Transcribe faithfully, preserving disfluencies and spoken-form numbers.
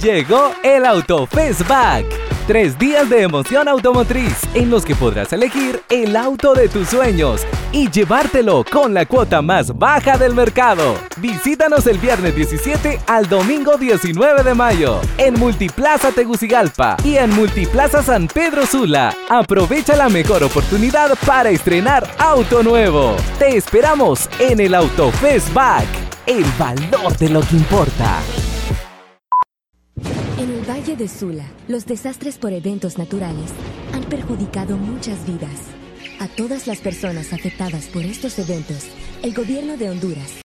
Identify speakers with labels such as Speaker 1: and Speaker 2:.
Speaker 1: Llegó el Autofest Back. Tres días de emoción automotriz en los que podrás elegir el auto de tus sueños y llevártelo con la cuota más baja del mercado. Visítanos el viernes diecisiete al domingo diecinueve de mayo en Multiplaza Tegucigalpa y en Multiplaza San Pedro Sula. Aprovecha la mejor oportunidad para estrenar auto nuevo. Te esperamos en el Autofest Back. El valor de lo que importa.
Speaker 2: En el Valle de Sula, los desastres por eventos naturales han perjudicado muchas vidas. A todas las personas afectadas por estos eventos, el gobierno de Honduras